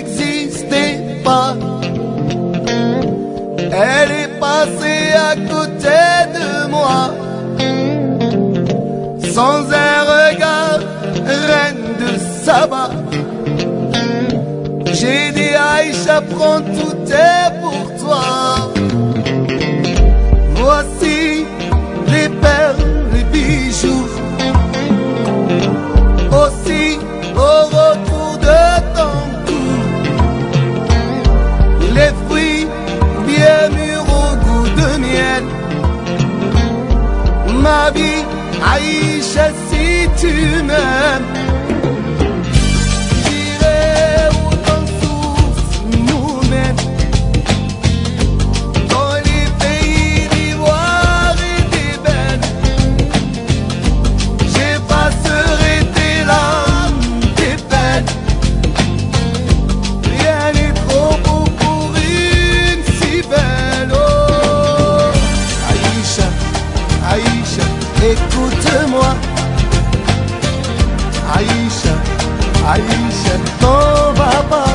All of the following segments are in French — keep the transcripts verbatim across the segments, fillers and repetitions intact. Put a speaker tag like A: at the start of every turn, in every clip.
A: n'existait pas. Elle est passée à côté de moi, sans un regard, reine de Saba. J'ai dit Aïcha, prends, tout est pour toi. Voici les perles, les bijoux, aussi au retour de ton cou, les fruits bien mûrs au goût de miel. Ma vie, Aïcha, si tu m'aimes, écoute-moi, Aïcha, Aïcha, t'en vas pas.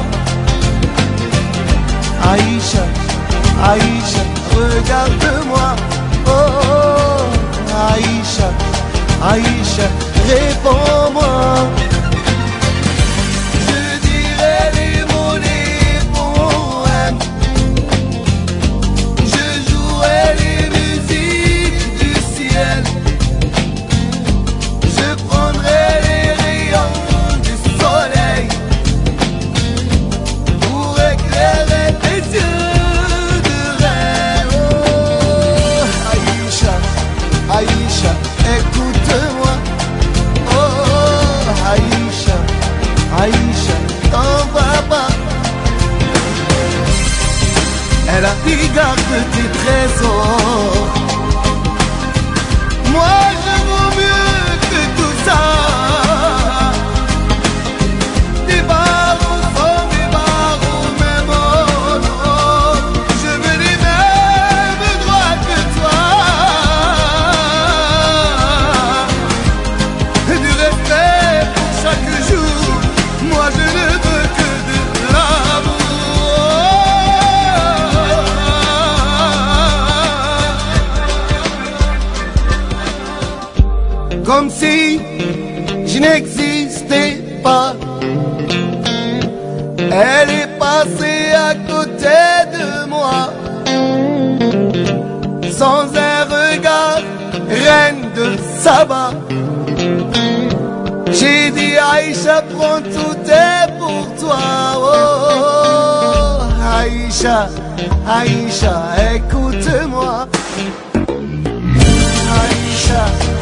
A: Aïcha, Aïcha, regarde-moi, oh, oh, Aïcha, Aïcha, réponds-moi. Je dirai les mots, les poèmes, je jouerai les musiques du ciel. Aïcha, écoute-moi, oh, Aïcha, Aïcha, t'en vas pas. Elle a dit garde tes trésors, moi je vaux mieux que tout ça. Des barreaux sont des barreaux, même oh, oh, je veux les mêmes droits que toi. Chaque jour, moi je ne veux que de l'amour. Comme si je n'existais pas. Elle est passée à côté de moi, sans un regard, reine de Saba. J'ai dit Aïcha, prends, tout est pour toi, oh, oh, Aïcha, Aïcha, écoute-moi, Aïcha.